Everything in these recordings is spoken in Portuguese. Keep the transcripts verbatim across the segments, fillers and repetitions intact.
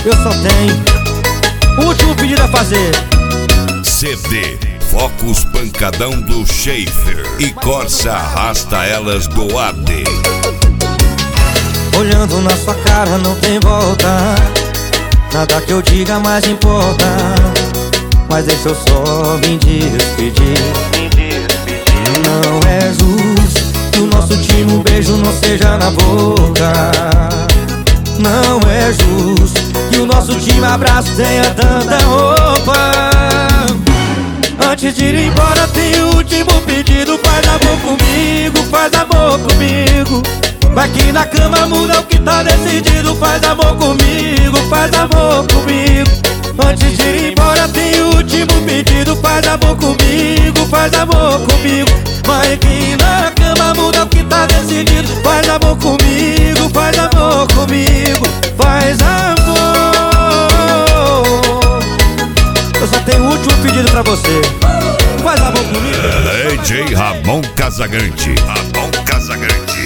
eu só tenho o último pedido a fazer. C D Focus Pancadão do Schaefer e Corsa Arrasta Elas do A D. Olhando na sua cara não tem volta, nada que eu diga mais importa. Mas deixa eu só me despedir. Não é justo que o nosso último beijo não seja na boca. Não é justo que o nosso último abraço tenha tanta roupa. Antes de ir embora tem o último pedido. Faz amor comigo, faz amor comigo. Vai que na cama muda o que tá decidido. Faz amor comigo, faz amor comigo. Antes de ir embora tem o último pedido. Faz amor comigo, faz amor comigo. Vai que na cama muda o que tá decidido. Faz amor comigo, faz amor comigo. Faz amor. Eu só tenho o último pedido pra você. Faz amor comigo. D J Ramon Casagrande. Ramon Casagrande.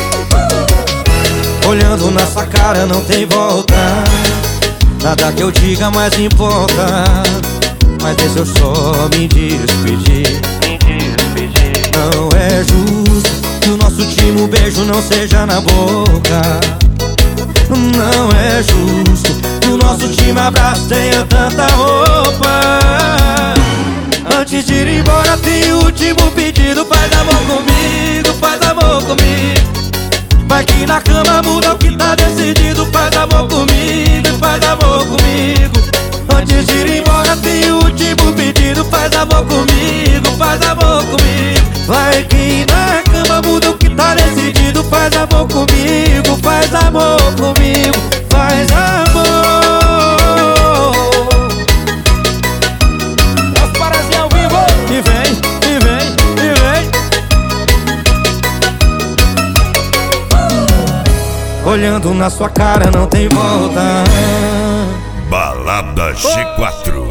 Olhando na sua cara não tem volta, nada que eu diga mais importa. Mas deixa eu só me despedir. Não é justo que o nosso último beijo não seja na boca. Não é justo que o nosso último abraço tenha tanta roupa. Antes de ir embora tem o último pedido. Faz amor comigo, faz amor comigo. Vai que na cama muda o que tá decidido. Faz amor comigo, faz amor comigo. Antes de ir embora tem o último pedido. Faz amor comigo, faz amor comigo. Vai que na cama muda o que tá decidido. Faz amor comigo, faz amor comigo. Faz amor. As parazinhas ao vivo. E vem, e vem, e vem. Olhando na sua cara não tem volta. Balada G quatro.